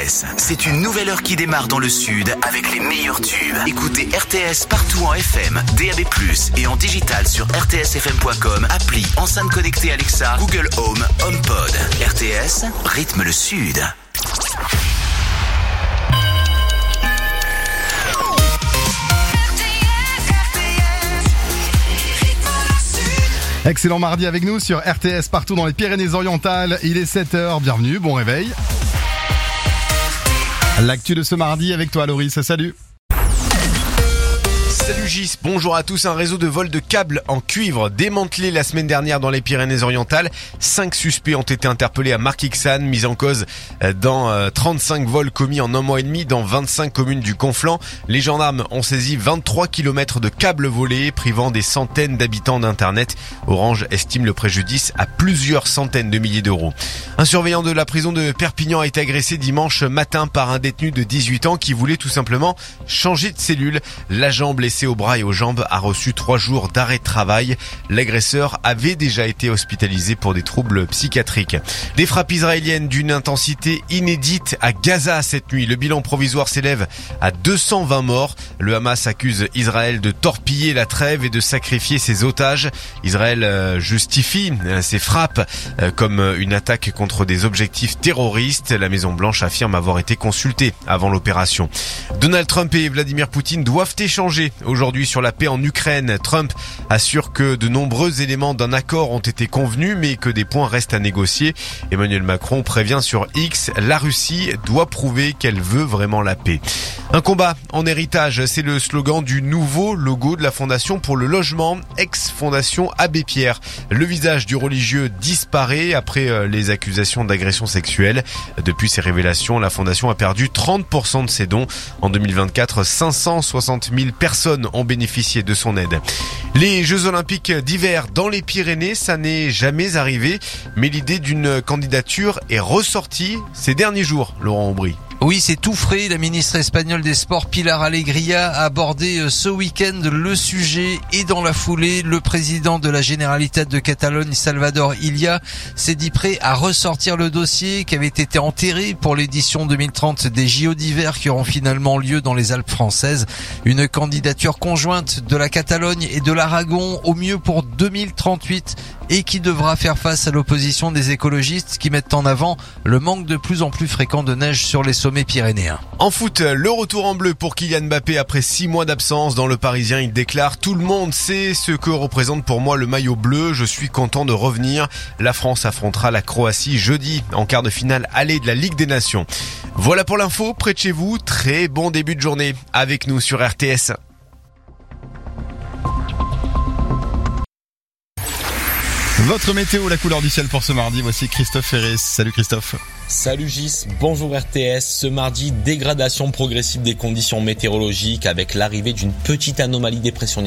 RTS. C'est une nouvelle heure qui démarre dans le sud avec les meilleurs tubes. Écoutez RTS partout en FM, DAB+, et en digital sur rtsfm.com, appli, enceinte connectée Alexa, Google Home, HomePod. RTS, rythme le sud. Excellent mardi avec nous sur RTS partout dans les Pyrénées-Orientales. Il est 7h, bienvenue, bon réveil. L'actu de ce mardi avec toi Loris, salut. Salut Gis, bonjour à tous. Un réseau de vol de câbles en cuivre démantelé la semaine dernière dans les Pyrénées-Orientales. 5 suspects ont été interpellés à Marquixane, mis en cause dans 35 vols commis en un mois et demi dans 25 communes du Conflent. Les gendarmes ont saisi 23 km de câbles volés, privant des centaines d'habitants d'internet. Orange estime le préjudice à plusieurs centaines de milliers d'euros. Un surveillant de la prison de Perpignan a été agressé dimanche matin par un détenu de 18 ans qui voulait tout simplement changer de cellule. L'agent blessé au bras et aux jambes a reçu 3 jours d'arrêt de travail. L'agresseur avait déjà été hospitalisé pour des troubles psychiatriques. Des frappes israéliennes d'une intensité inédite à Gaza cette nuit. Le bilan provisoire s'élève à 220 morts. Le Hamas accuse Israël de torpiller la trêve et de sacrifier ses otages. Israël justifie ces frappes comme une attaque contre des objectifs terroristes. La Maison-Blanche affirme avoir été consultée avant l'opération. Donald Trump et Vladimir Poutine doivent échanger aujourd'hui sur la paix en Ukraine. Trump assure que de nombreux éléments d'un accord ont été convenus, mais que des points restent à négocier. Emmanuel Macron prévient sur X, la Russie doit prouver qu'elle veut vraiment la paix. Un combat en héritage, c'est le slogan du nouveau logo de la Fondation pour le logement, ex-Fondation Abbé Pierre. Le visage du religieux disparaît après les accusations d'agression sexuelle. Depuis ces révélations, la Fondation a perdu 30% de ses dons. En 2024, 560 000 personnes ont bénéficié de son aide. Les Jeux Olympiques d'hiver dans les Pyrénées, ça n'est jamais arrivé, mais l'idée d'une candidature est ressortie ces derniers jours, Laurent Aubry. Oui, c'est tout frais. La ministre espagnole des Sports, Pilar Alegría, a abordé ce week-end le sujet et dans la foulée, le président de la Generalitat de Catalogne, Salvador Illa, s'est dit prêt à ressortir le dossier qui avait été enterré pour l'édition 2030 des JO d'hiver qui auront finalement lieu dans les Alpes françaises. Une candidature conjointe de la Catalogne et de l'Aragon au mieux pour 2038 et qui devra faire face à l'opposition des écologistes qui mettent en avant le manque de plus en plus fréquent de neige sur les sommets pyrénéens. En foot, le retour en bleu pour Kylian Mbappé après 6 mois d'absence. Dans Le Parisien, il déclare « Tout le monde sait ce que représente pour moi le maillot bleu. Je suis content de revenir. La France affrontera la Croatie jeudi en quart de finale aller de la Ligue des Nations. » Voilà pour l'info, près de chez vous. Très bon début de journée avec nous sur RTS. Votre météo, la couleur du ciel pour ce mardi, voici Christophe Ferré. Salut Christophe. Salut Gis, bonjour RTS. Ce mardi, dégradation progressive des conditions météorologiques avec l'arrivée d'une petite anomalie dépression